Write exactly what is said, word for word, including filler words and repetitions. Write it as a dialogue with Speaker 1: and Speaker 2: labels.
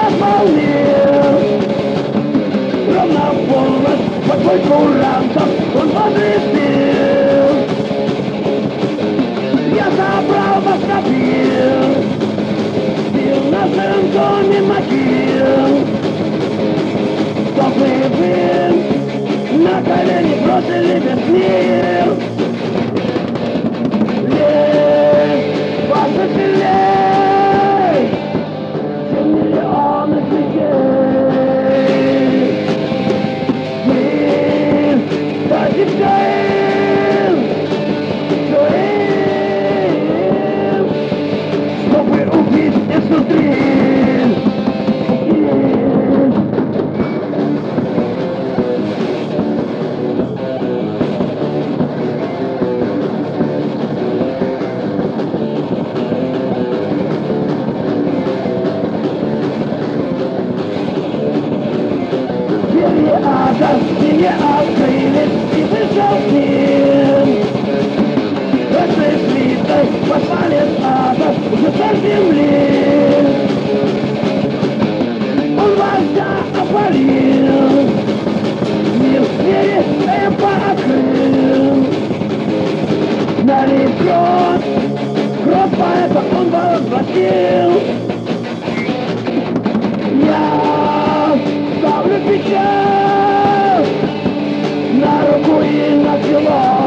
Speaker 1: наполнил. Ровно в полночь под бой курантов он возвестил: я забрал вас на пир, бил на доме могил. Теплый блин на колени бросили без мир. Лес вас веселей, чем миллионы людей. Мы дадим все им, все им, чтобы убить изнутри. Ада не открылись и вышел к ним. Этой свитой посланец ада уже со земли. Он вождя опалил, мир двери эпа открыл. Налив кровь, кровь поэта он возвратил. Я ставлю печать на руку и на чело.